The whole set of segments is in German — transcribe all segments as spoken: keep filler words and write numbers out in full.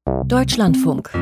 Deutschlandfunk.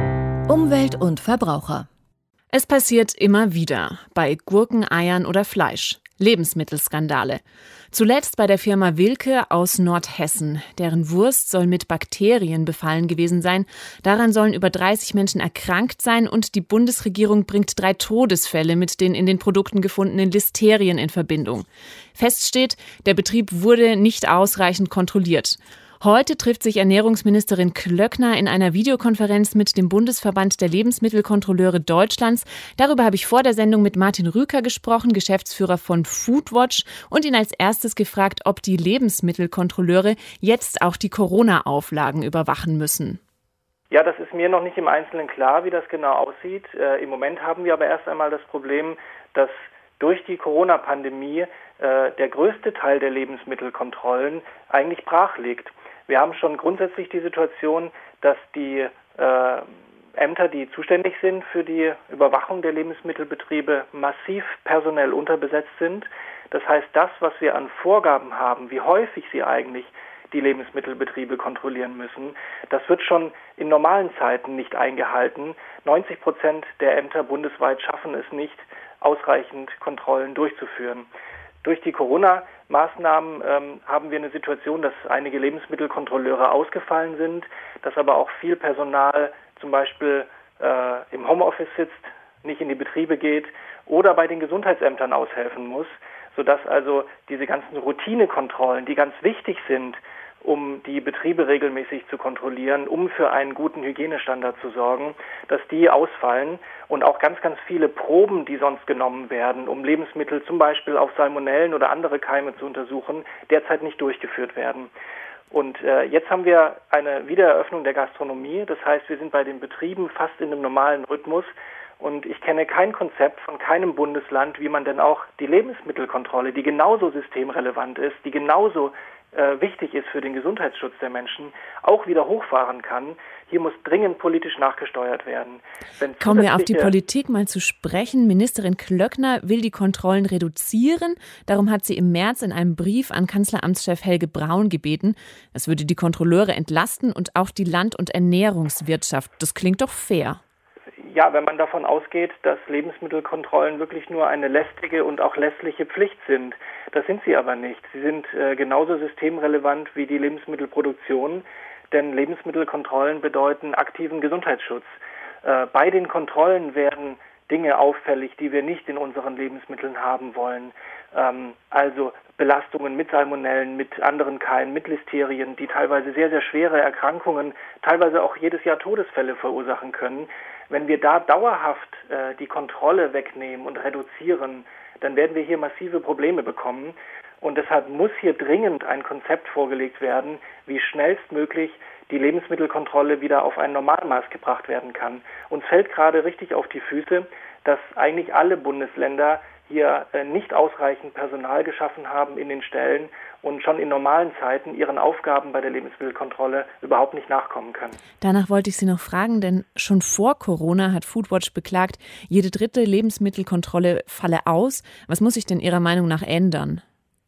Umwelt und Verbraucher. Es passiert immer wieder. Bei Gurken, Eiern oder Fleisch. Lebensmittelskandale. Zuletzt bei der Firma Wilke aus Nordhessen. Deren Wurst soll mit Bakterien befallen gewesen sein. Daran sollen über dreißig Menschen erkrankt sein und die Bundesregierung bringt drei Todesfälle mit den in den Produkten gefundenen Listerien in Verbindung. Fest steht, der Betrieb wurde nicht ausreichend kontrolliert. Heute trifft sich Ernährungsministerin Klöckner in einer Videokonferenz mit dem Bundesverband der Lebensmittelkontrolleure Deutschlands. Darüber habe ich vor der Sendung mit Martin Rüker gesprochen, Geschäftsführer von Foodwatch, und ihn als erstes gefragt, ob die Lebensmittelkontrolleure jetzt auch die Corona-Auflagen überwachen müssen. Ja, das ist mir noch nicht im Einzelnen klar, wie das genau aussieht. Äh, im Moment haben wir aber erst einmal das Problem, dass durch die Corona-Pandemie äh, der größte Teil der Lebensmittelkontrollen eigentlich brach liegt. Wir haben schon grundsätzlich die Situation, dass die äh, Ämter, die zuständig sind für die Überwachung der Lebensmittelbetriebe, massiv personell unterbesetzt sind. Das heißt, das, was wir an Vorgaben haben, wie häufig sie eigentlich die Lebensmittelbetriebe kontrollieren müssen, das wird schon in normalen Zeiten nicht eingehalten. neunzig Prozent der Ämter bundesweit schaffen es nicht, ausreichend Kontrollen durchzuführen. Durch die Corona-Maßnahmen ähm, haben wir eine Situation, dass einige Lebensmittelkontrolleure ausgefallen sind, dass aber auch viel Personal zum Beispiel äh, im Homeoffice sitzt, nicht in die Betriebe geht oder bei den Gesundheitsämtern aushelfen muss, sodass also diese ganzen Routinekontrollen, die ganz wichtig sind, um die Betriebe regelmäßig zu kontrollieren, um für einen guten Hygienestandard zu sorgen, dass die ausfallen und auch ganz, ganz viele Proben, die sonst genommen werden, um Lebensmittel zum Beispiel auf Salmonellen oder andere Keime zu untersuchen, derzeit nicht durchgeführt werden. Und äh, jetzt haben wir eine Wiedereröffnung der Gastronomie, das heißt, wir sind bei den Betrieben fast in einem normalen Rhythmus. Und ich kenne kein Konzept von keinem Bundesland, wie man denn auch die Lebensmittelkontrolle, die genauso systemrelevant ist, die genauso äh, wichtig ist für den Gesundheitsschutz der Menschen, auch wieder hochfahren kann. Hier muss dringend politisch nachgesteuert werden. Wenn Kommen wir auf die Politik mal zu sprechen. Ministerin Klöckner will die Kontrollen reduzieren. Darum hat sie im März in einem Brief an Kanzleramtschef Helge Braun gebeten. Das würde die Kontrolleure entlasten und auch die Land- und Ernährungswirtschaft. Das klingt doch fair. Ja, wenn man davon ausgeht, dass Lebensmittelkontrollen wirklich nur eine lästige und auch lässliche Pflicht sind. Das sind sie aber nicht. Sie sind äh, genauso systemrelevant wie die Lebensmittelproduktion, denn Lebensmittelkontrollen bedeuten aktiven Gesundheitsschutz. Äh, bei den Kontrollen werden Dinge auffällig, die wir nicht in unseren Lebensmitteln haben wollen. Ähm, also Belastungen mit Salmonellen, mit anderen Keimen, mit Listerien, die teilweise sehr, sehr schwere Erkrankungen, teilweise auch jedes Jahr Todesfälle verursachen können. Wenn wir da dauerhaft äh, die Kontrolle wegnehmen und reduzieren, dann werden wir hier massive Probleme bekommen. Und deshalb muss hier dringend ein Konzept vorgelegt werden, wie schnellstmöglich die Lebensmittelkontrolle wieder auf ein Normalmaß gebracht werden kann. Uns fällt gerade richtig auf die Füße, dass eigentlich alle Bundesländer hier äh, nicht ausreichend Personal geschaffen haben in den Stellen und schon in normalen Zeiten ihren Aufgaben bei der Lebensmittelkontrolle überhaupt nicht nachkommen können. Danach wollte ich Sie noch fragen, denn schon vor Corona hat Foodwatch beklagt, jede dritte Lebensmittelkontrolle falle aus. Was muss sich denn Ihrer Meinung nach ändern?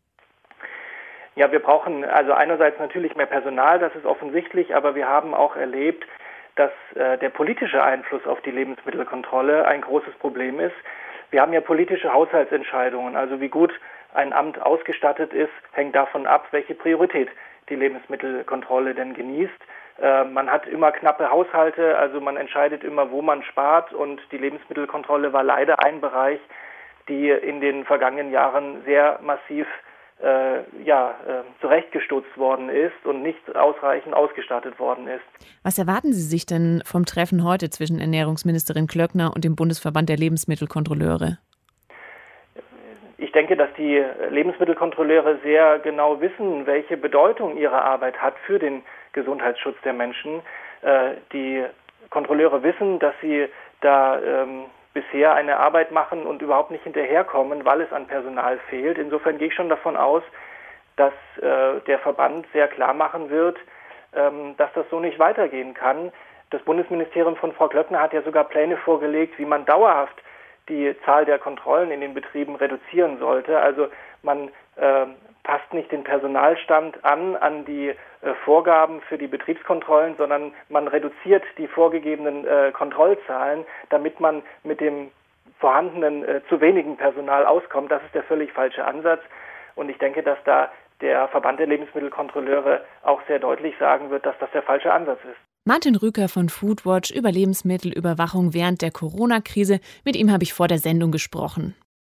Ja, wir brauchen also einerseits natürlich mehr Personal, das ist offensichtlich, aber wir haben auch erlebt, dass äh, der politische Einfluss auf die Lebensmittelkontrolle ein großes Problem ist. Wir haben ja politische Haushaltsentscheidungen, also wie gut ein Amt ausgestattet ist, hängt davon ab, welche Priorität die Lebensmittelkontrolle denn genießt. Äh, man hat immer knappe Haushalte, also man entscheidet immer, wo man spart, und die Lebensmittelkontrolle war leider ein Bereich, die in den vergangenen Jahren sehr massiv äh, ja, äh, zurechtgestutzt worden ist und nicht ausreichend ausgestattet worden ist. Was erwarten Sie sich denn vom Treffen heute zwischen Ernährungsministerin Klöckner und dem Bundesverband der Lebensmittelkontrolleure? Ich denke, dass die Lebensmittelkontrolleure sehr genau wissen, welche Bedeutung ihre Arbeit hat für den Gesundheitsschutz der Menschen. Äh, die Kontrolleure wissen, dass sie da ähm, bisher eine Arbeit machen und überhaupt nicht hinterherkommen, weil es an Personal fehlt. Insofern gehe ich schon davon aus, dass äh, der Verband sehr klar machen wird, ähm, dass das so nicht weitergehen kann. Das Bundesministerium von Frau Klöckner hat ja sogar Pläne vorgelegt, wie man dauerhaft die Zahl der Kontrollen in den Betrieben reduzieren sollte. Also man äh, passt nicht den Personalstand an, an die äh, Vorgaben für die Betriebskontrollen, sondern man reduziert die vorgegebenen äh, Kontrollzahlen, damit man mit dem vorhandenen äh, zu wenigen Personal auskommt. Das ist der völlig falsche Ansatz. Und ich denke, dass da der Verband der Lebensmittelkontrolleure auch sehr deutlich sagen wird, dass das der falsche Ansatz ist. Martin Rüker von Foodwatch über Lebensmittelüberwachung während der Corona-Krise. Mit ihm habe ich vor der Sendung gesprochen.